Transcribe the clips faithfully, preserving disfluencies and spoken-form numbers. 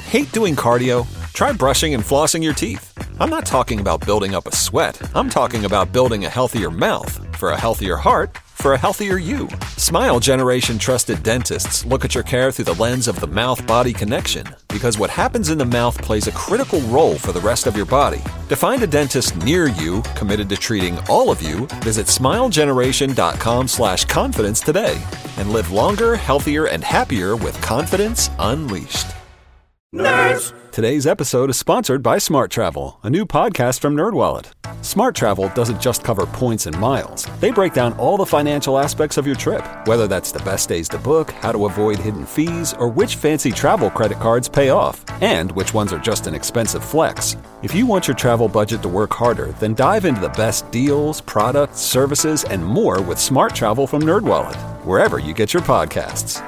Hate doing cardio? Try brushing and flossing your teeth. I'm not talking about building up a sweat. I'm talking about building a healthier mouth for a healthier heart for a healthier you. Smile Generation trusted dentists look at your care through the lens of the mouth-body connection, because what happens in the mouth plays a critical role for the rest of your body. To find a dentist near you committed to treating all of you, visit smilegeneration.com slash confidence today and live longer, healthier, and happier with confidence unleashed. Nerds! Today's episode is sponsored by Smart Travel, a new podcast from NerdWallet. Smart Travel doesn't just cover points and miles. They break down all the financial aspects of your trip, whether that's the best days to book, how to avoid hidden fees, or which fancy travel credit cards pay off, and which ones are just an expensive flex. If you want your travel budget to work harder, then dive into the best deals, products, services, and more with Smart Travel from NerdWallet, wherever you get your podcasts.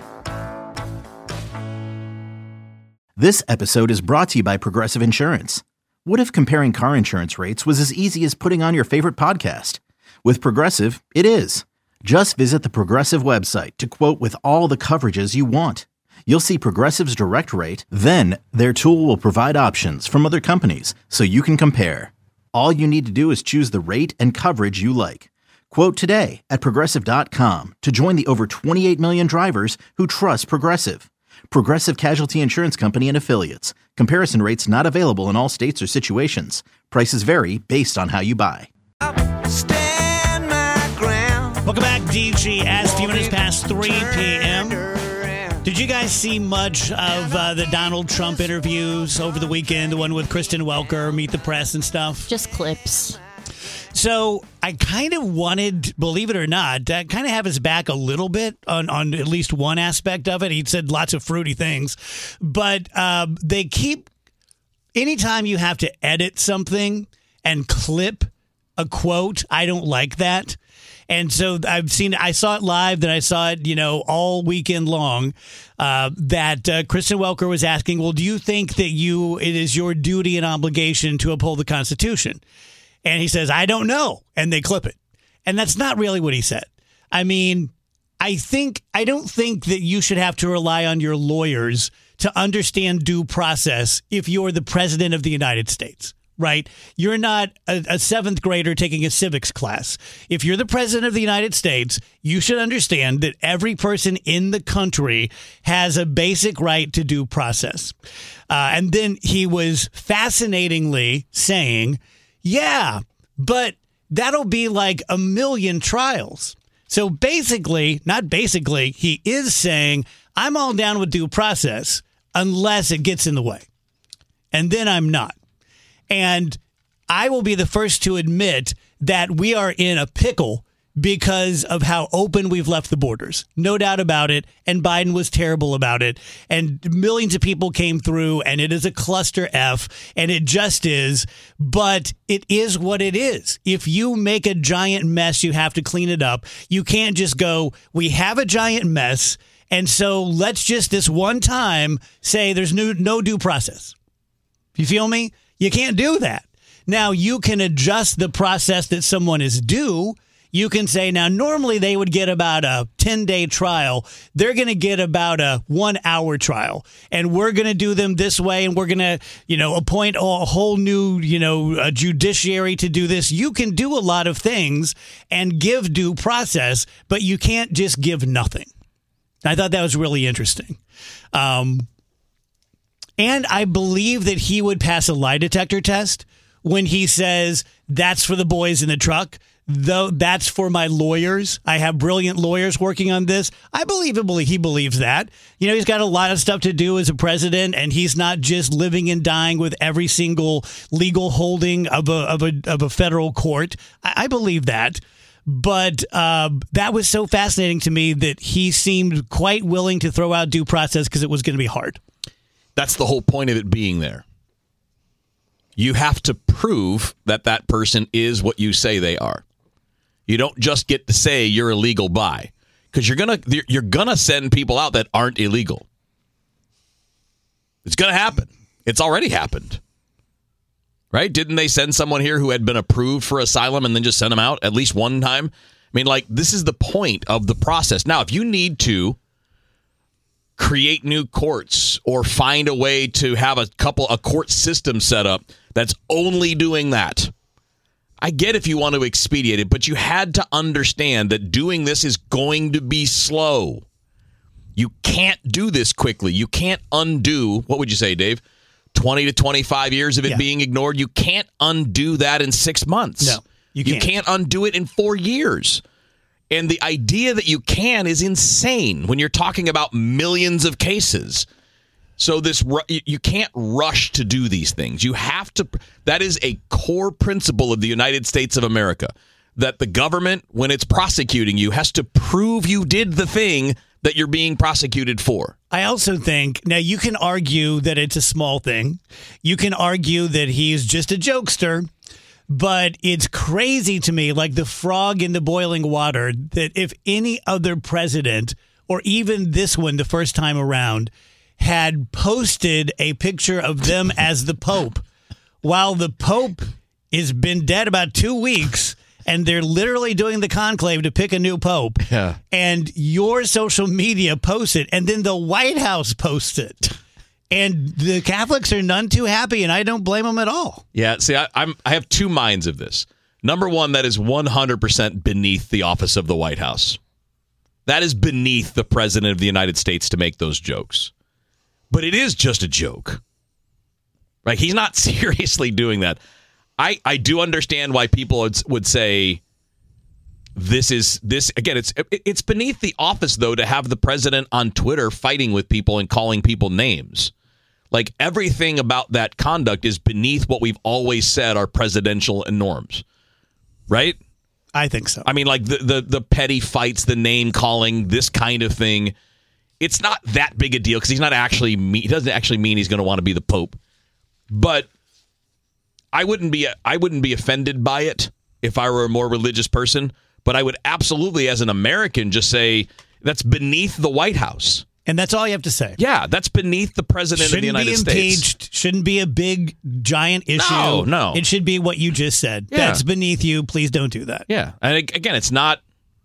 This episode is brought to you by Progressive Insurance. What if comparing car insurance rates was as easy as putting on your favorite podcast? With Progressive, it is. Just visit the Progressive website to quote with all the coverages you want. You'll see Progressive's direct rate, then their tool will provide options from other companies so you can compare. All you need to do is choose the rate and coverage you like. Quote today at Progressive dot com to join the over twenty-eight million drivers who trust Progressive. Progressive Casualty Insurance Company and Affiliates. Comparison rates not available in all states or situations. Prices vary based on how you buy. Stand my ground. Welcome back, D G. As few minutes past three p.m. Did you guys see much of uh, the Donald Trump interviews over the weekend? The one with Kristen Welker, Meet the Press and stuff? Just clips. So I kind of wanted, believe it or not, to kind of have his back a little bit on, on at least one aspect of it. He said lots of fruity things, but um, they keep, anytime you have to edit something and clip a quote, I don't like that. And so I've seen, I saw it live, then I saw it, you know, all weekend long, uh, that uh, Kristen Welker was asking, well, do you think that you, it is your duty and obligation to uphold the Constitution? And he says, I don't know. And they clip it. And that's not really what he said. I mean, I think, I don't think that you should have to rely on your lawyers to understand due process if you're the president of the United States, right? You're not a, a seventh grader taking a civics class. If you're the president of the United States, you should understand that every person in the country has a basic right to due process. Uh, and then he was fascinatingly saying, yeah, but that'll be like a million trials. So basically, not basically, he is saying, I'm all down with due process unless it gets in the way. And then I'm not. And I will be the first to admit that we are in a pickle because of how open we've left the borders. No doubt about it. And Biden was terrible about it. And millions of people came through, and it is a cluster F, and it just is. But it is what it is. If you make a giant mess, you have to clean it up. You can't just go, we have a giant mess, and so let's just this one time say there's no, no due process. You feel me? You can't do that. Now, you can adjust the process that someone is due. You can say, now, normally they would get about a ten-day trial. They're going to get about a one-hour trial. And we're going to do them this way, and we're going to, you know, appoint a whole new, you know, a judiciary to do this. You can do a lot of things and give due process, but you can't just give nothing. I thought that was really interesting. Um, and I believe that he would pass a lie detector test when he says, that's for the boys in the truck. Though that's for my lawyers. I have brilliant lawyers working on this. I believe he believes that. You know, he's got a lot of stuff to do as a president, and he's not just living and dying with every single legal holding of a of a of a federal court. I, I believe that. But uh, that was so fascinating to me that he seemed quite willing to throw out due process because it was going to be hard. That's the whole point of it being there. You have to prove that that person is what you say they are. You don't just get to say you're illegal by, because you're gonna you're gonna send people out that aren't illegal. It's gonna happen. It's already happened, right? Didn't they send someone here who had been approved for asylum and then just send them out at least one time? I mean, like, this is the point of the process. Now, if you need to create new courts or find a way to have a couple a court system set up that's only doing that. I get if you want to expedite it, but you had to understand that doing this is going to be slow. You can't do this quickly. You can't undo, what would you say, Dave? twenty to twenty-five years of it yeah. being ignored. You can't undo that in six months. No, you can't. You can't undo it in four years. And the idea that you can is insane when you're talking about millions of cases. So this you can't rush to do these things. You have to. That is a core principle of the United States of America, that the government, when it's prosecuting you, has to prove you did the thing that you're being prosecuted for. I also think, now you can argue that it's a small thing. You can argue that he's just a jokester. But it's crazy to me, like the frog in the boiling water, that if any other president, or even this one the first time around, had posted a picture of them as the Pope, while the Pope has been dead about two weeks, and they're literally doing the conclave to pick a new Pope, yeah. and your social media posts it, and then the White House posts it. And the Catholics are none too happy, and I don't blame them at all. Yeah, see, I, I'm I have two minds of this. Number one, that is one hundred percent beneath the office of the White House. That is beneath the President of the United States to make those jokes. But it is just a joke. Right? He's not seriously doing that. I, I do understand why people would, would say this is this again. It's it's beneath the office, though, to have the president on Twitter fighting with people and calling people names. Like, everything about that conduct is beneath what we've always said are presidential norms, right? I think so. I mean, like the the, the petty fights, the name calling, this kind of thing. It's not that big a deal because he's not actually he doesn't actually mean he's going to want to be the Pope. But I wouldn't be I wouldn't be offended by it if I were a more religious person. But I would absolutely, as an American, just say that's beneath the White House. And that's all you have to say. Yeah, that's beneath the president shouldn't of the United be States. Impeached, shouldn't be a big, giant issue. No, no. It should be what you just said. Yeah. That's beneath you. Please don't do that. Yeah. And again, it's not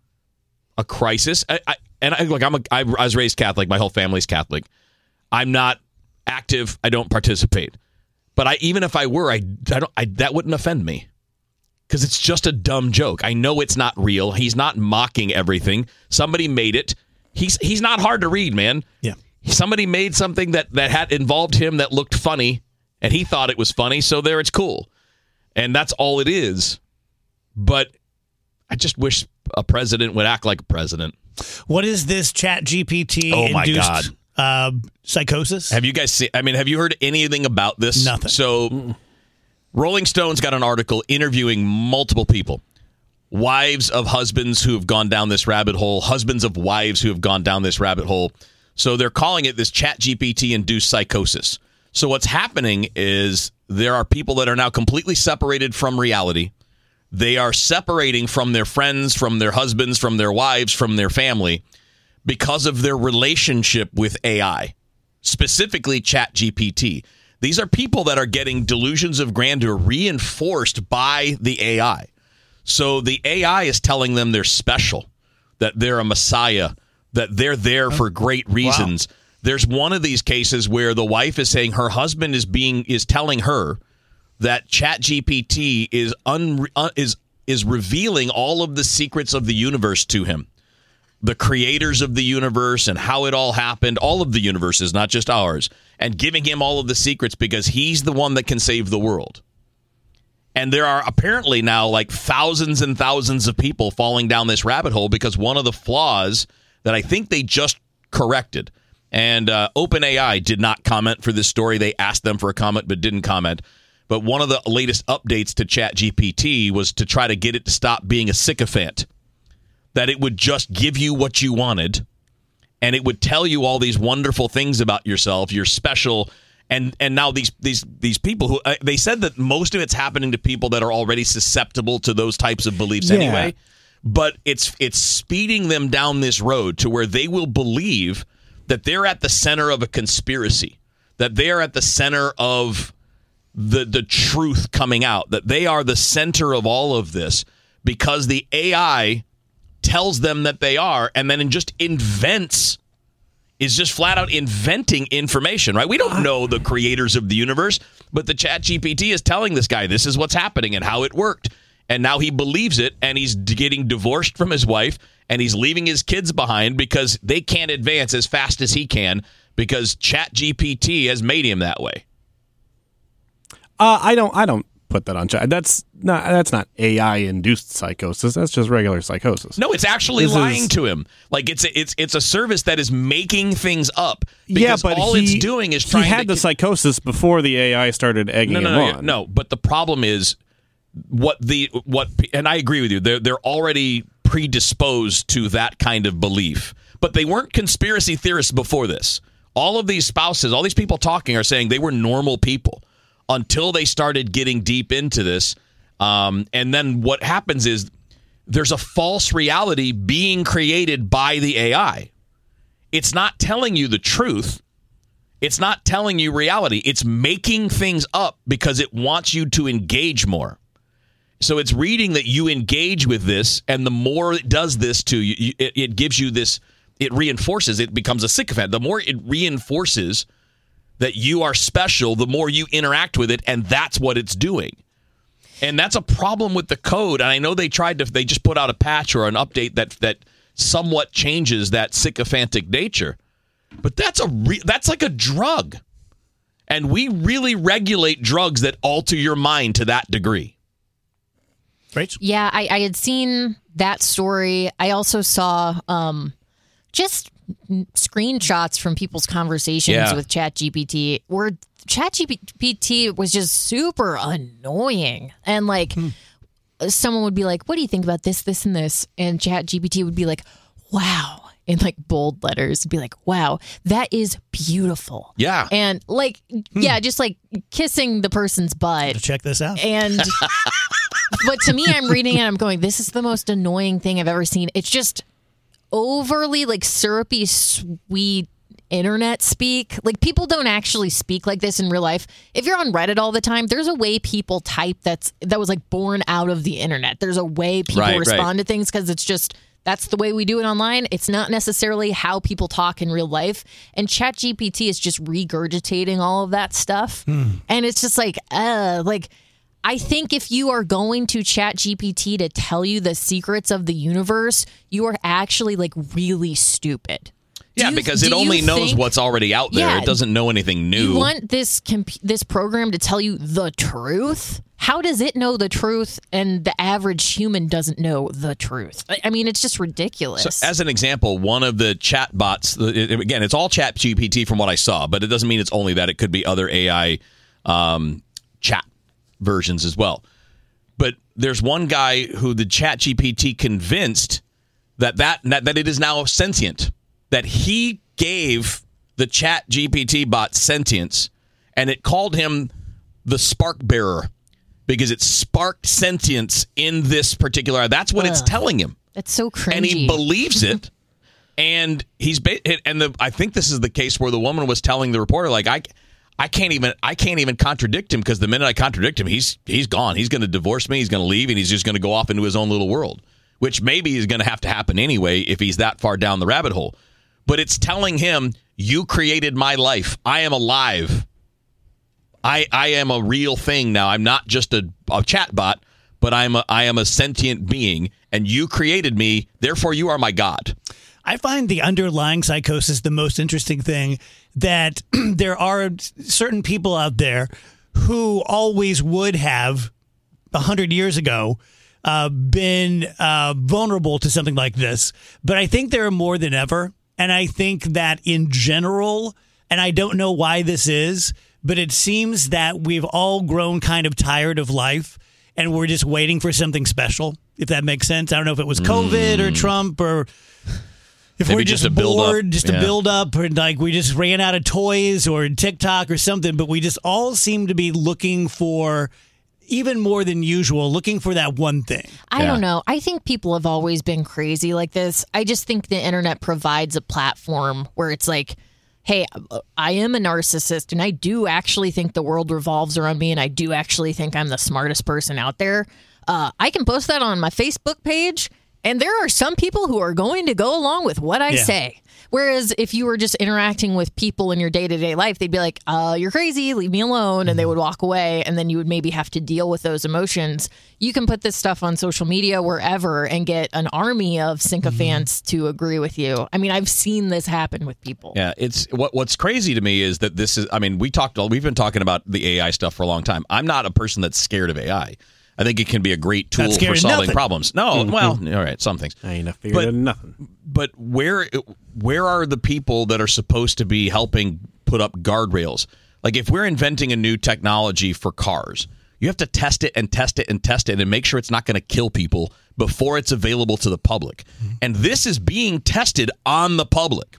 a crisis. I, I, and I, look, I'm a, I was raised Catholic. My whole family's Catholic. I'm not active. I don't participate. But I, even if I were, I, I don't. I, that wouldn't offend me. Because it's just a dumb joke. I know it's not real. He's not mocking everything. Somebody made it. He's he's not hard to read, man. Yeah. Somebody made something that, that had involved him that looked funny, and he thought it was funny, so there it's cool. And that's all it is. But I just wish a president would act like a president. What is this Chat G P T Oh, my induced God. Uh, psychosis? Have you guys seen, I mean, have you heard anything about this? Nothing. So Mm-mm. Rolling Stone's got an article interviewing multiple people. Wives of husbands who have gone down this rabbit hole, husbands of wives who have gone down this rabbit hole. So they're calling it this Chat G P T-induced psychosis. So what's happening is there are people that are now completely separated from reality. They are separating from their friends, from their husbands, from their wives, from their family because of their relationship with A I, specifically Chat G P T. These are people that are getting delusions of grandeur reinforced by the A I. So the A I is telling them they're special, that they're a messiah, that they're there for great reasons. Wow. There's one of these cases where the wife is saying her husband is being is telling her that Chat G P T is un, uh, is is revealing all of the secrets of the universe to him. The creators of the universe and how it all happened, all of the universes, not just ours, and giving him all of the secrets because he's the one that can save the world. And there are apparently now like thousands and thousands of people falling down this rabbit hole because one of the flaws that I think they just corrected, and uh, OpenAI did not comment for this story. They asked them for a comment but didn't comment. But one of the latest updates to Chat G P T was to try to get it to stop being a sycophant, that it would just give you what you wanted, and it would tell you all these wonderful things about yourself. You're special. And and now these these these people who uh, they said that most of it's happening to people that are already susceptible to those types of beliefs yeah. anyway. But it's it's speeding them down this road to where they will believe that they're at the center of a conspiracy, that they are at the center of the the truth coming out, that they are the center of all of this because the A I tells them that they are, and then just invents is just flat out inventing information, right? We don't know the creators of the universe, but the Chat G P T is telling this guy this is what's happening and how it worked. And now he believes it, and he's getting divorced from his wife, and he's leaving his kids behind because they can't advance as fast as he can because Chat G P T has made him that way. Uh, I don't. I don't put that on chat. That's not. That's not A I-induced psychosis. That's just regular psychosis. No, it's actually This lying is- to him. Like it's a, it's it's a service that is making things up. Because Yeah, but all he, it's doing is trying he had to the psychosis before the A I started egging no, no, him no, on. no. But the problem is what the what, and I agree with you. They're they're already predisposed to that kind of belief. But they weren't conspiracy theorists before this. All of these spouses, all these people talking, are saying they were normal people until they started getting deep into this. Um, and then what happens is there's a false reality being created by the A I. It's not telling you the truth. It's not telling you reality. It's making things up because it wants you to engage more. So it's reading that you engage with this, and the more it does this to you, it, it gives you this, it reinforces, it becomes a sycophant. The more it reinforces that you are special, the more you interact with it, and that's what it's doing. And that's a problem with the code. And I know they tried to, they just put out a patch or an update that that somewhat changes that sycophantic nature. But that's a re, that's like a drug. And we really regulate drugs that alter your mind to that degree. Rach? Yeah, I, I had seen that story. I also saw um, just screenshots from people's conversations Yeah. with ChatGPT where ChatGPT was just super annoying. And like Hmm. someone would be like, what do you think about this, this, and this? And ChatGPT would be like, wow. In like bold letters, be like, wow, that is beautiful. Yeah. And like, yeah, just like kissing the person's butt. Check this out. And but to me, I'm reading it, I'm going, this is the most annoying thing I've ever seen. It's just overly like syrupy, sweet internet speak. Like people don't actually speak like this in real life. If you're on Reddit all the time, there's a way people type that's that was like born out of the internet. There's a way people Right, respond right. to things because it's just that's the way we do it online. It's not necessarily how people talk in real life. And ChatGPT is just regurgitating all of that stuff. And it's just like, uh, like, I think if you are going to ChatGPT to tell you the secrets of the universe, you are actually like really stupid. Do Yeah, you- because do it only you knows think- what's already out there. Yeah. It doesn't know anything new. You want this comp- this program to tell you the truth? How does it know the truth and the average human doesn't know the truth? I, I mean, it's just ridiculous. So as an example, one of the chat bots, it- again, it's all Chat G P T from what I saw, but it doesn't mean it's only that. It could be other A I um, chat versions as well. But there's one guy who the Chat G P T convinced that, that, that, that it is now sentient, that he gave the Chat G P T bot sentience, and it called him the spark bearer because it sparked sentience in this particular. That's what it's Ugh. telling him. That's so cringy. And he believes it. And he's ba- and the I think this is the case where the woman was telling the reporter, like, I, I can't even I can't even contradict him because the minute I contradict him, he's he's gone. He's going to divorce me. He's going to leave, and he's just going to go off into his own little world, which maybe is going to have to happen anyway if he's that far down the rabbit hole. But it's telling him, you created my life. I am alive. I I am a real thing now. I'm not just a, a chat bot, but I'm a, I am a sentient being, and you created me. Therefore, you are my God. I find the underlying psychosis the most interesting thing, that there are certain people out there who always would have, a hundred years ago, uh, been uh, vulnerable to something like this. But I think there are more than ever. And I think that in general, and I don't know why this is, but it seems that we've all grown kind of tired of life, and we're just waiting for something special, if that makes sense. I don't know if it was COVID or Trump, or if Maybe we're just just, a build up. bored, just Yeah. a build up, or like we just ran out of toys or TikTok or something, but we just all seem to be looking for, even more than usual, looking for that one thing. I Yeah. don't know. I think people have always been crazy like this. I just think the internet provides a platform where it's like, hey, I am a narcissist and I do actually think the world revolves around me and I do actually think I'm the smartest person out there. Uh, I can post that on my Facebook page And there are some people who are going to go along with what I Yeah. say. Whereas if you were just interacting with people in your day-to-day life, they'd be like, uh, you're crazy, leave me alone. And they would walk away. And then you would maybe have to deal with those emotions. You can put this stuff on social media wherever and get an army of sycophants to agree with you. I mean, I've seen this happen with people. Yeah, it's what what's crazy to me is that this is, I mean, we talked, we've been talking about the A I stuff for a long time. I'm not a person that's scared of A I. I think it can be a great tool Not scared for of solving nothing. problems. No, well, all right, some things. I ain't afraid But- of nothing. But where where are the people that are supposed to be helping put up guardrails? Like if we're inventing a new technology for cars, you have to test it and test it and test it and make sure it's not going to kill people before it's available to the public. And this is being tested on the public.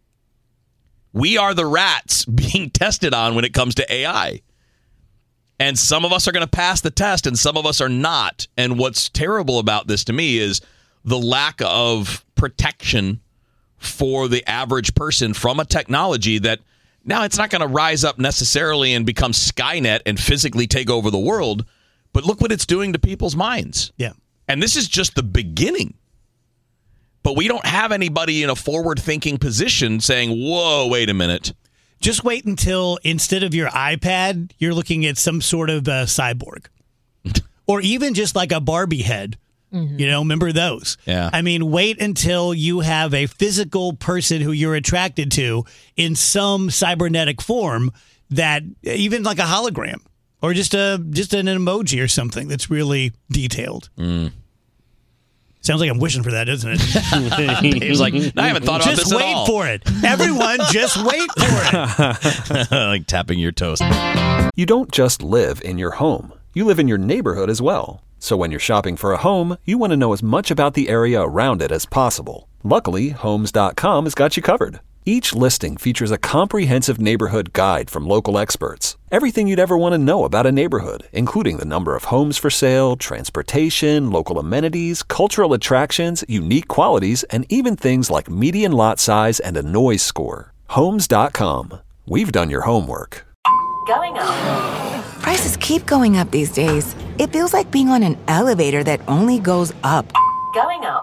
We are the rats being tested on when it comes to A I. And some of us are going to pass the test and some of us are not. And what's terrible about this to me is the lack of protection for the average person from a technology that now it's not going to rise up necessarily and become Skynet and physically take over the world. But look what it's doing to people's minds. Yeah. And this is just the beginning. But we don't have anybody in a forward-thinking position saying, whoa, wait a minute. Just wait until instead of your iPad, you're looking at some sort of uh, cyborg. Or even just like a Barbie head. Mm-hmm. You know, remember those? Yeah. I mean, wait until you have a physical person who you're attracted to in some cybernetic form that even like a hologram or just a just an emoji or something that's really detailed. Mm. Sounds like I'm wishing for that, doesn't it? He's like, I haven't thought about just this at wait all. for it. Everyone, just wait for it. Like tapping your toes. You don't just live in your home. You live in your neighborhood as well. So when you're shopping for a home, you want to know as much about the area around it as possible. Luckily, Homes dot com has got you covered. Each listing features a comprehensive neighborhood guide from local experts. Everything you'd ever want to know about a neighborhood, including the number of homes for sale, transportation, local amenities, cultural attractions, unique qualities, and even things like median lot size and a noise score. Homes dot com. We've done your homework. Going up. Prices keep going up these days. It feels like being on an elevator that only goes up. Going up.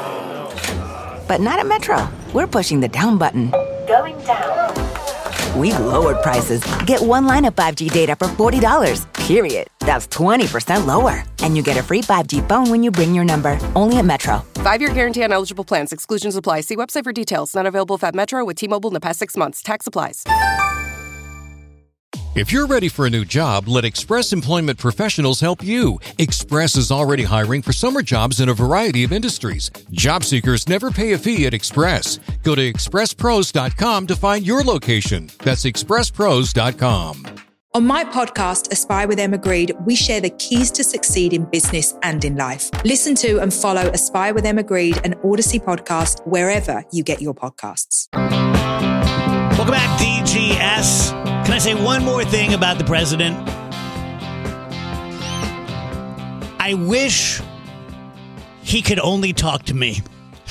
But not at Metro. We're pushing the down button. Going down. We've lowered prices. Get one line of five G data for forty dollars, period. That's twenty percent lower. And you get a free five G phone when you bring your number. Only at Metro. Five-year guarantee on eligible plans. Exclusions apply. See website for details. Not available at Metro with T-Mobile in the past six months. Tax applies. If you're ready for a new job, let Express Employment Professionals help you. Express is already hiring for summer jobs in a variety of industries. Job seekers never pay a fee at Express. Go to express pros dot com to find your location. That's express pros dot com. On my podcast, Aspire with Emma Greed, we share the keys to succeed in business and in life. Listen to and follow Aspire with Emma Greed, an Odyssey podcast, wherever you get your podcasts. Welcome back, D G S. Can I say one more thing about the president? I wish he could only talk to me.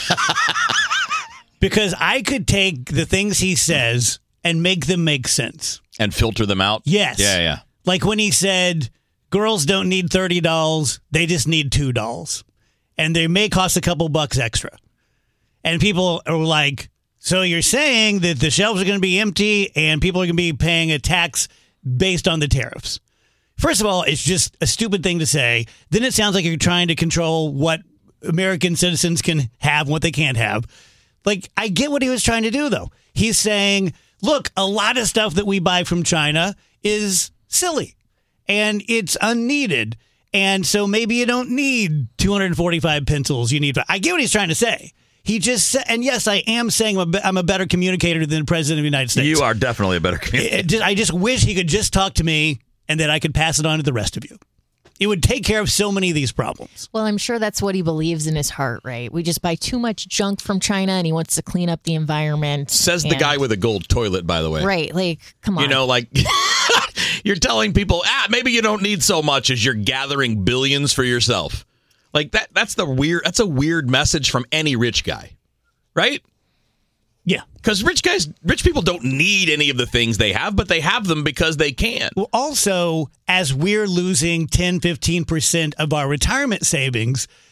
Because I could take the things he says and make them make sense. And filter them out? Yes. Yeah, yeah. Like when he said, girls don't need thirty dolls, they just need two dolls. And they may cost a couple bucks extra. And people are like, so you're saying that the shelves are going to be empty and people are going to be paying a tax based on the tariffs. First of all, it's just a stupid thing to say. Then it sounds like you're trying to control what American citizens can have and what they can't have. Like, I get what he was trying to do, though. He's saying, look, a lot of stuff that we buy from China is silly and it's unneeded. And so maybe you don't need two hundred forty-five pencils. You need. I get what he's trying to say. He just said, and yes, I am saying I'm a, I'm a better communicator than the president of the United States. You are definitely a better communicator. It just, I just wish he could just talk to me and that I could pass it on to the rest of you. It would take care of so many of these problems. Well, I'm sure that's what he believes in his heart, right? We just buy too much junk from China and he wants to clean up the environment. Says the and- guy with a gold toilet, by the way. Right, like, come on. You know, like, you're telling people, ah, maybe you don't need so much as you're gathering billions for yourself. Like, that. that's the weird, that's a weird message from any rich guy, right? Yeah. Because rich guys, rich people don't need any of the things they have, but they have them because they can. Well, also, as we're losing ten, fifteen percent of our retirement savings,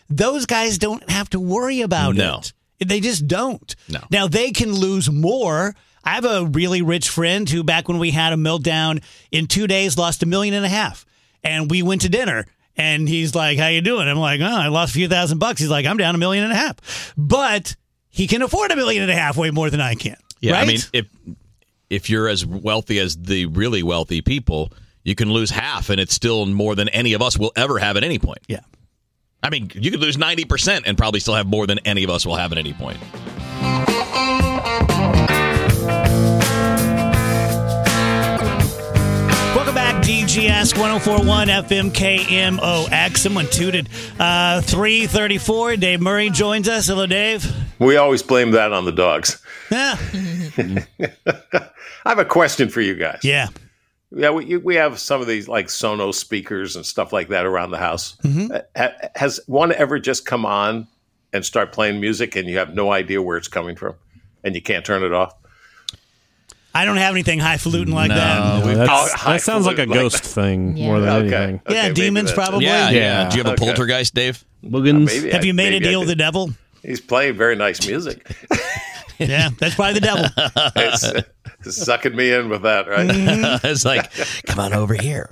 Those guys don't have to worry about No. it. They just don't. No. Now, they can lose more. I have a really rich friend who, back when we had a meltdown, in two days lost a million and a half. And we went to dinner. And he's like, how you doing? I'm like, oh, I lost a few thousand bucks. He's like, I'm down a million and a half. But he can afford a million and a half way more than I can. Yeah, right? I mean, if if you're as wealthy as the really wealthy people, you can lose half, and it's still more than any of us will ever have at any point. Yeah. I mean, you could lose ninety percent and probably still have more than any of us will have at any point. Welcome back, D G S ten forty-one F M K M O X. Someone tooted. Uh, three thirty-four. Dave Murray joins us. Hello, Dave. We always blame that on the dogs. Yeah. I have a question for you guys. Yeah. Yeah, we we have some of these like Sonos speakers and stuff like that around the house. Mm-hmm. Uh, has one ever just come on and start playing music and you have no idea where it's coming from and you can't turn it off? I don't have anything highfalutin like No, that. we've- Oh, That's, that sounds like a highfalutin, ghost thing Yeah. more than Okay. anything. Okay, yeah, maybe demons that's it. probably. Yeah, yeah. Yeah. Do you have a Okay. poltergeist, Dave? Boogans. Maybe Have I- you made a maybe I deal with could- the devil? He's playing very nice music. Yeah, that's probably the devil. It's, it's sucking me in with that, right? It's like, come on over here.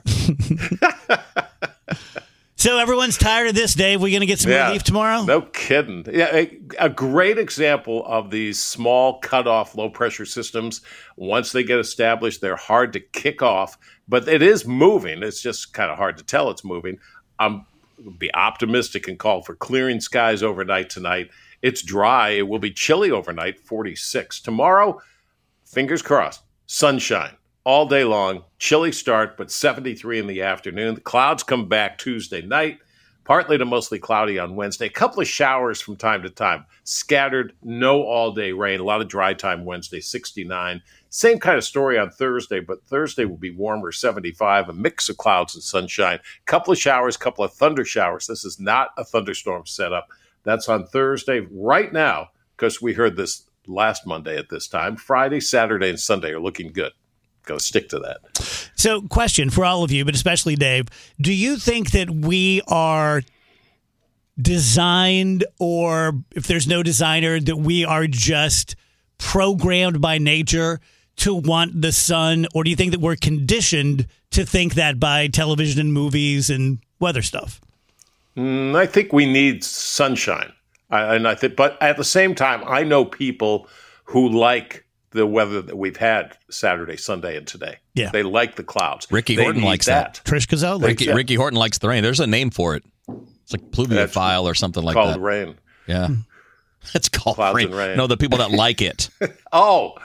So everyone's tired of this, Dave. We going to get some relief tomorrow? No kidding. Yeah, a, a great example of these small cutoff low pressure systems. Once they get established, they're hard to kick off, but it is moving. It's just kind of hard to tell it's moving. I'm be optimistic and call for clearing skies overnight tonight. It's dry. It will be chilly overnight, forty-six. Tomorrow, fingers crossed, sunshine all day long. Chilly start, but seventy-three in the afternoon. The clouds come back Tuesday night, partly to mostly cloudy on Wednesday. A couple of showers from time to time. Scattered, no all-day rain. A lot of dry time Wednesday, sixty-nine. Same kind of story on Thursday, but Thursday will be warmer, seventy-five. A mix of clouds and sunshine. A couple of showers, couple of thunder showers. This is not a thunderstorm setup. That's on Thursday. Right now, because we heard this last Monday at this time, Friday, Saturday, and Sunday are looking good. Go stick to that. So, question for all of you, but especially Dave. Do you think that we are designed, or if there's no designer, that we are just programmed by nature to want the sun? Or do you think that we're conditioned to think that by television and movies and weather stuff? Mm, I think we need sunshine. I, and I think, but at the same time, I know people who like the weather that we've had Saturday, Sunday, and today. Yeah. They like the clouds. Ricky They Horton need likes that. Trish Cazzo? Ricky, that. Ricky Horton likes the rain. There's a name for it. It's like pluviophile or something like called that. rain. Yeah. It's called Clouds rain. and rain. No, the people that like it. Oh,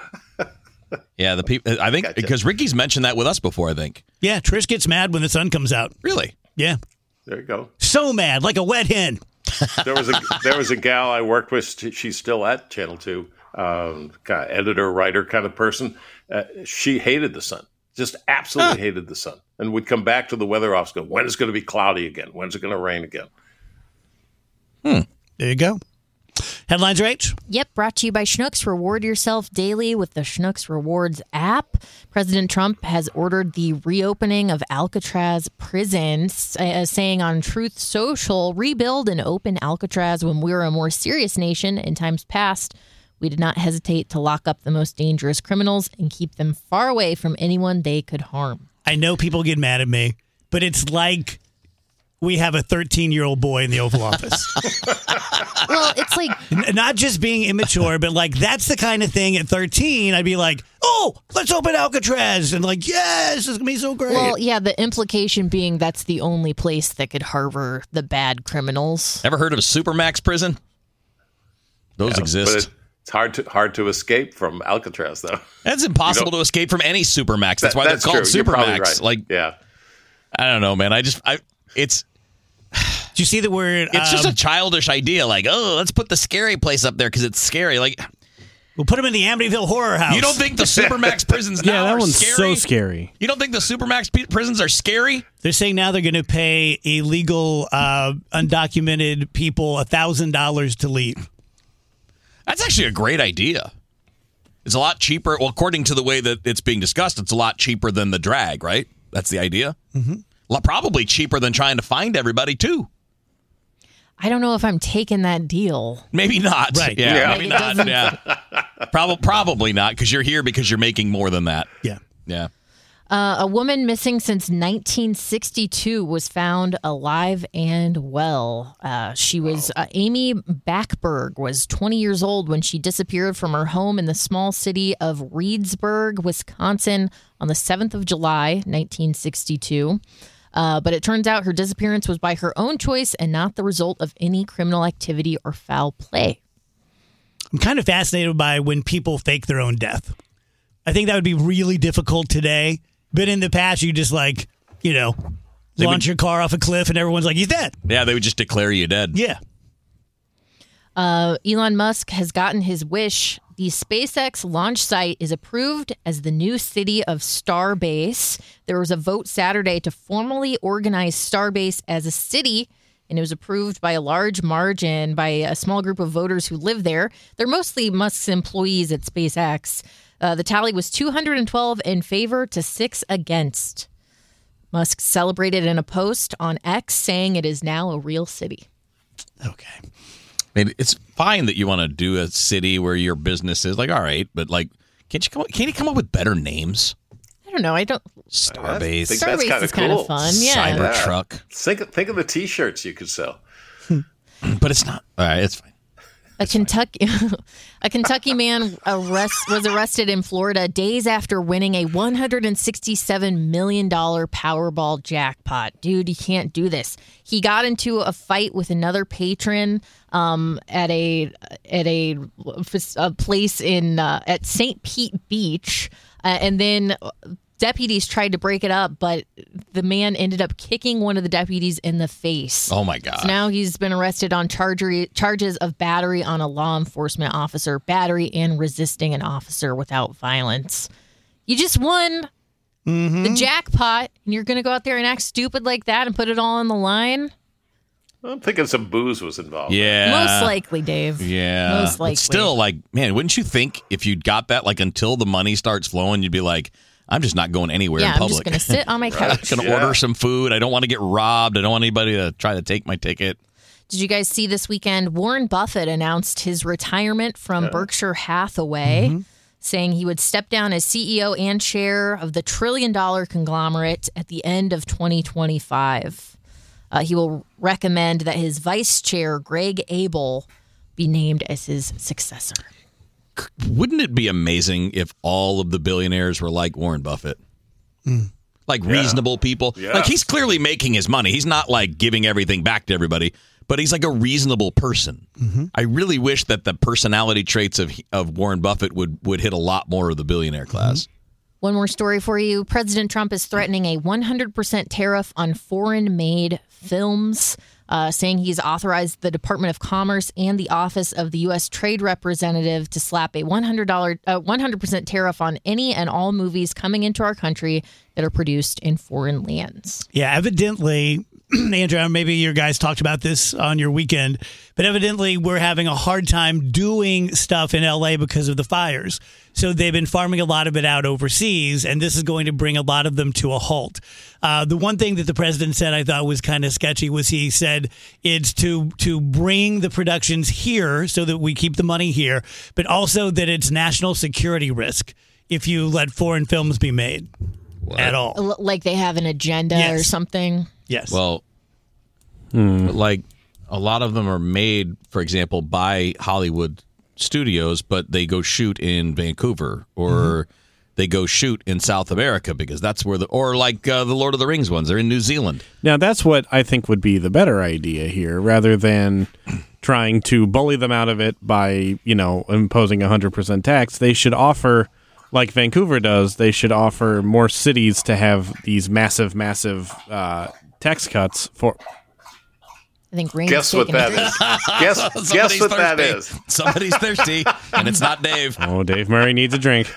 Yeah, the people. I think Gotcha. because Ricky's mentioned that with us before. I think. Yeah, Trish gets mad when the sun comes out. Really? Yeah. there you go. So mad, like a wet hen. There was a there was a gal I worked with. She's still at Channel Two, um, kind of editor, writer kind of person. Uh, she hated the sun, just absolutely Huh. hated the sun, and would come back to the weather office. Go, when is it going to be cloudy again? When's it going to rain again? There you go. Headlines, Rach? Yep, brought to you by Schnucks. Reward yourself daily with the Schnucks Rewards app. President Trump has ordered the reopening of Alcatraz prison, uh, saying on Truth Social, rebuild and open Alcatraz when we're a more serious nation. In times past, we did not hesitate to lock up the most dangerous criminals and keep them far away from anyone they could harm. I know people get mad at me, but it's like we have a thirteen-year-old boy in the Oval Office. Well, it's like N- Not just being immature, but like that's the kind of thing at thirteen, I'd be like, oh, let's open Alcatraz. And like, yes, this is going to be so great. Well, yeah, the implication being that's the only place that could harbor the bad criminals. Ever heard of a Supermax prison? Those Yeah, exist. But it, it's hard to hard to escape from Alcatraz, though. That's impossible You know- to escape from any Supermax. That's That- why that's they're called true. You're probably Supermax. right. Like, yeah, I don't know, man. I just, I, it's, Do you see the word? it's just um, a childish idea. Like, oh, let's put the scary place up there because it's scary. Like, we'll put him in the Amityville Horror House. you don't think the Supermax prisons now Yeah, that are one's scary? so scary. You don't think the Supermax p- prisons are scary? They're saying now they're going to pay illegal, uh, undocumented people one thousand dollars to leave. That's actually a great idea. It's a lot cheaper. Well, according to the way that it's being discussed, it's a lot cheaper than the drag, right? That's the idea. Mm-hmm. Probably cheaper than trying to find everybody, too. I don't know if I'm taking that deal. Maybe not. Right. Yeah, Yeah. maybe Like, it not. Yeah. Prob- probably not, because you're here because you're making more than that. Yeah. Yeah. Uh, a woman missing since nineteen sixty-two was found alive and well. Uh, she was uh, Amy Backberg was twenty years old when she disappeared from her home in the small city of Reedsburg, Wisconsin, on the seventh of July, nineteen sixty-two. Uh, but it turns out her disappearance was by her own choice and not the result of any criminal activity or foul play. I'm kind of fascinated by when people fake their own death. I think that would be really difficult today. But in the past, you just like, you know, They launch would- your car off a cliff and everyone's like, he's dead. Yeah, they would just declare you dead. Yeah. Uh, Elon Musk has gotten his wish. The SpaceX launch site is approved as the new city of Starbase. There was a vote Saturday to formally organize Starbase as a city, and it was approved by a large margin by a small group of voters who live there. They're mostly Musk's employees at SpaceX. Uh, the tally was two hundred twelve in favor to six against. Musk celebrated in a post on X, saying it is now a real city. Okay. I mean, it's fine that you want to do a city where your business is like, all right, but like, can't you come up, can't you come up with better names? I don't know. I don't. Starbase, think that's Starbase kinda is kind cool. of fun. Yeah. Cybertruck. Think, think of the T-shirts you could sell. But it's not. All right, it's fine. A Kentucky a Kentucky man arrest, was arrested in Florida days after winning a one hundred sixty-seven million dollars Powerball jackpot. Dude, you can't do this. He got into a fight with another patron um, at a at a, a place in uh, at Saint Pete Beach, uh, and then deputies tried to break it up, but the man ended up kicking one of the deputies in the face. Oh, my God. So now he's been arrested on charger, charges of battery on a law enforcement officer, battery and resisting an officer without violence. You just won the jackpot, and you're going to go out there and act stupid like that and put it all on the line? I'm thinking some booze was involved. Yeah. Most likely, Dave. Yeah. Most likely. But still, like, man, wouldn't you think if you'd got that, like, until the money starts flowing, you'd be like, I'm just not going anywhere Yeah, in I'm public. just going to sit on my couch. I'm going to Yeah. order some food. I don't want to get robbed. I don't want anybody to try to take my ticket. Did you guys see this weekend? Warren Buffett announced his retirement from Berkshire Hathaway, saying he would step down as C E O and chair of the trillion dollar conglomerate at the end of twenty twenty-five. Uh, he will recommend that his vice chair, Greg Abel, be named as his successor. Wouldn't it be amazing if all of the billionaires were like Warren Buffett? Like reasonable people? Yeah. Like, he's clearly making his money. He's not like giving everything back to everybody, but he's like a reasonable person. I really wish that the personality traits of of Warren Buffett would, would hit a lot more of the billionaire class. One more story for you. President Trump is threatening a one hundred percent tariff on foreign-made films, uh, saying he's authorized the Department of Commerce and the Office of the U S Trade Representative to slap a one hundred dollars, uh, one hundred percent tariff on any and all movies coming into our country that are produced in foreign lands. Yeah, evidently, Andrew, maybe your guys talked about this on your weekend, but evidently we're having a hard time doing stuff in L A because of the fires. So they've been farming a lot of it out overseas, and this is going to bring a lot of them to a halt. Uh, the one thing that the president said I thought was kind of sketchy was he said it's to to bring the productions here so that we keep the money here, but also that it's national security risk if you let foreign films be made at all. L- Like they have an agenda Yes. or something. Yes. Well, but like a lot of them are made, for example, by Hollywood studios, but they go shoot in Vancouver or they go shoot in South America because that's where the, or like uh, the Lord of the Rings ones, they're in New Zealand. Now, that's what I think would be the better idea here, rather than trying to bully them out of it by, you know, imposing a one hundred percent tax. They should offer, like Vancouver does, they should offer more cities to have these massive, massive uh, tax cuts for... I think Rain's Guess what taking a that drink. is. Guess, Somebody's guess what that thirsty. is. Somebody's thirsty, and it's not Dave. Oh, Dave Murray needs a drink.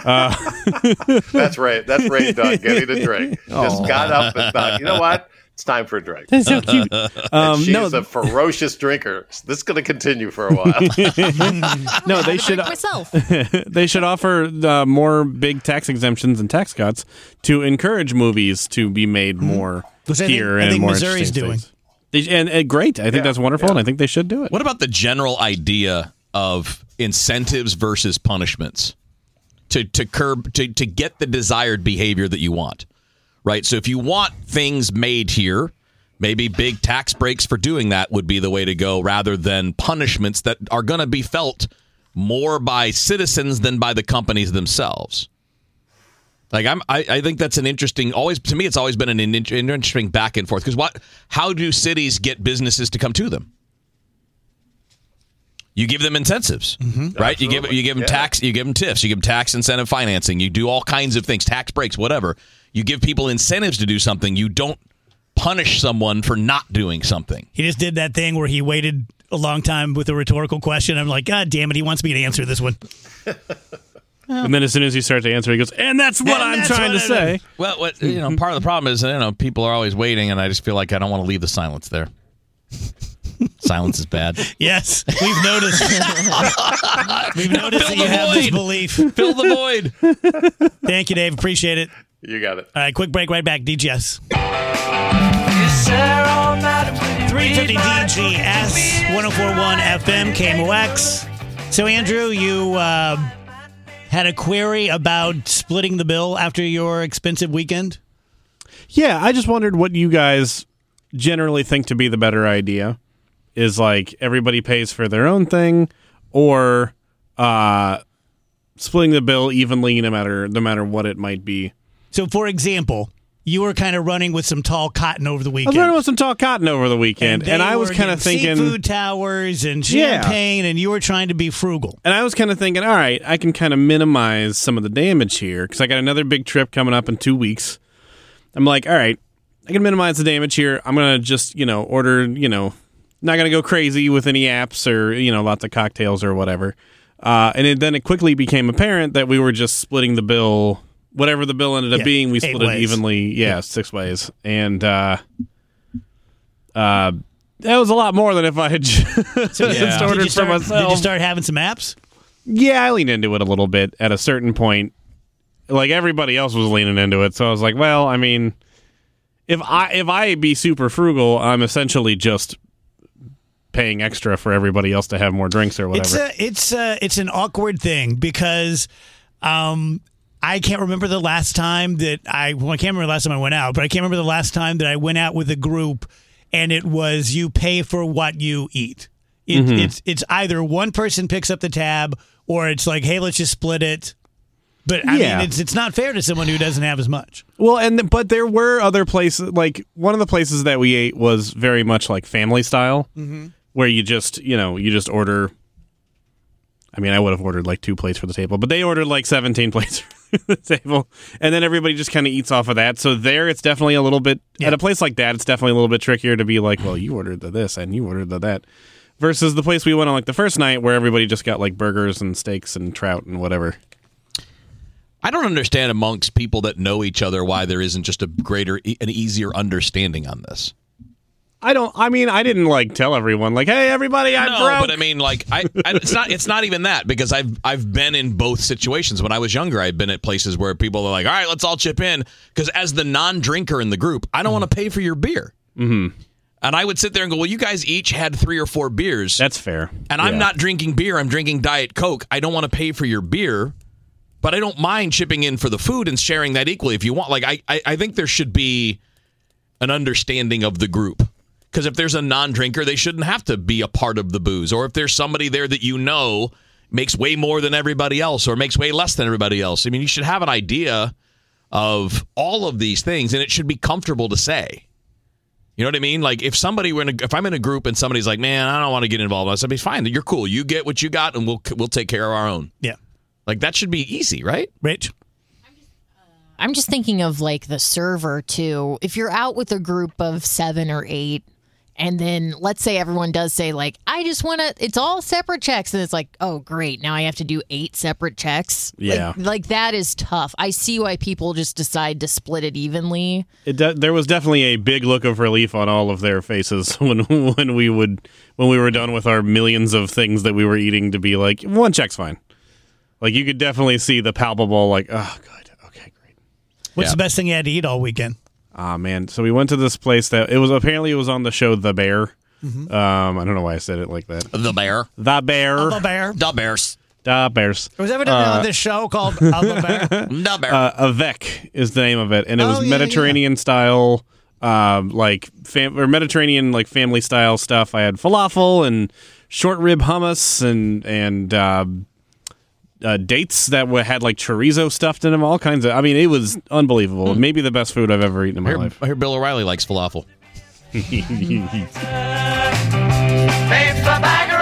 That's right. That's Ray Doug getting a drink. Just got up and thought, you know what? It's time for a drink. That's so cute. Um, She's no, a ferocious drinker. This is going to continue for a while. no, they I should drink myself. they should offer uh, more big tax exemptions and tax cuts to encourage movies to be made more Which I think- here I and think more Missouri's interesting doing. states. They, and, and great. I think Yeah, that's wonderful, yeah. and I think they should do it. What about the general idea of incentives versus punishments to to curb to, to get the desired behavior that you want? Right? So if you want things made here, maybe big tax breaks for doing that would be the way to go, rather than punishments that are going to be felt more by citizens than by the companies themselves. Like I'm, I, I think that's an interesting. Always to me, it's always been an in, interesting back and forth. Because what? How do cities get businesses to come to them? You give them incentives, mm-hmm. right? Absolutely. You give you give them yeah. tax, you give them TIFs, you give them tax incentive financing, you do all kinds of things, tax breaks, whatever. You give people incentives to do something. You don't punish someone for not doing something. He just did that thing where he waited a long time with a rhetorical question. I'm like, God damn it, he wants me to answer this one. And then as soon as he starts to answer, he goes, and that's what and I'm that's trying what to say. Well, what, you know, part of the problem is, you know, people are always waiting, and I just feel like I don't want to leave the silence there. Silence is bad. Yes, we've noticed. we've noticed that you have this belief. Fill the void. Thank you, Dave. Appreciate it. You got it. All right, quick break. Right back. D G S. three fifty D G S, one oh four point one F M, K M O X. So, Andrew, you uh, had a query about splitting the bill after your expensive weekend? Yeah, I just wondered what you guys generally think to be the better idea. Is like everybody pays for their own thing, or uh, splitting the bill evenly, no matter no matter what it might be. So, for example, you were kind of running with some tall cotton over the weekend. I was running with some tall cotton over the weekend, and, and I was kind of thinking seafood towers and champagne, yeah. and you were trying to be frugal. And I was kind of thinking, all right, I can kind of minimize some of the damage here because I got another big trip coming up in two weeks. I'm like, all right, I can minimize the damage here. I'm gonna just, you know, order, you know. Not going to go crazy with any apps or, you know, lots of cocktails or whatever. Uh, and it, then it quickly became apparent that we were just splitting the bill. Whatever the bill ended up yeah, being, we split ways. it evenly. Yeah, yeah, six ways. And uh, uh, that was a lot more than if I had just so, yeah. ordered did you start, for myself. Did you start having some apps? Yeah, I leaned into it a little bit at a certain point. Like everybody else was leaning into it. So I was like, well, I mean, if I if I be super frugal, I'm essentially just paying extra for everybody else to have more drinks or whatever. It's a, it's a, it's an awkward thing because um, I can't remember the last time that I well, I can't remember the last time I went out, but I can't remember the last time that I went out with a group and it was you pay for what you eat. It, mm-hmm. It's it's either one person picks up the tab or it's like, hey, let's just split it. But I yeah. mean, it's it's not fair to someone who doesn't have as much. Well, and but there were other places, like one of the places that we ate was very much like family style. Mm-hmm. Where you just, you know, you just order. I mean, I would have ordered like two plates for the table, but they ordered like seventeen plates for the table. And then everybody just kind of eats off of that. So there, it's definitely a little bit, yeah. at a place like that, it's definitely a little bit trickier to be like, well, you ordered the this and you ordered the that. Versus the place we went on like the first night where everybody just got like burgers and steaks and trout and whatever. I don't understand amongst people that know each other why there isn't just a greater, an easier understanding on this. I don't. I mean, I didn't like tell everyone like, "Hey, everybody, I'm no, broke." But I mean, like, I, I it's not. It's not even that because I've I've been in both situations. When I was younger, I've been at places where people are like, "All right, let's all chip in." Because as the non-drinker in the group, I don't mm. want to pay for your beer. Mm-hmm. And I would sit there and go, "Well, you guys each had three or four beers. That's fair." And yeah. I'm not drinking beer. I'm drinking Diet Coke. I don't want to pay for your beer, but I don't mind chipping in for the food and sharing that equally if you want. Like, I I, I think there should be an understanding of the group. Because if there's a non-drinker, they shouldn't have to be a part of the booze. Or if there's somebody there that you know makes way more than everybody else or makes way less than everybody else. I mean, you should have an idea of all of these things, and it should be comfortable to say. You know what I mean? Like, if somebody were in a, if I'm in a group and somebody's like, man, I don't want to get involved, I said, be fine. You're cool. You get what you got, and we'll we'll take care of our own. Yeah. Like, that should be easy, right? Rich? I'm just thinking of, like, the server, too. If you're out with a group of seven or eight, and then let's say everyone does say, like, I just want to, it's all separate checks. And it's like, oh, great. Now I have to do eight separate checks. Yeah. Like, like that is tough. I see why people just decide to split it evenly. It de- there was definitely a big look of relief on all of their faces when when we would when we were done with our millions of things that we were eating to be like, one check's fine. Like, you could definitely see the palpable, like, oh, good. Okay, great. What's yeah. the best thing you had to eat all weekend? Ah, man. So we went to this place that it was apparently it was on the show The Bear. Mm-hmm. Um, I don't know why I said it like that. The Bear. The Bear. Oh, the Bear. The Bears. The Bears. Was ever done uh, on this show called uh, The Bear? The Bear. Uh, Avec is the name of it, and it Oh, was yeah, Mediterranean yeah. style, um, like fam- or Mediterranean like family style stuff. I had falafel and short rib hummus and and uh, uh, dates that were, had like chorizo stuffed in them, all kinds of. I mean, it was unbelievable. Hmm. Maybe the best food I've ever eaten in my I hear, life. I hear Bill O'Reilly likes falafel. Pay for bag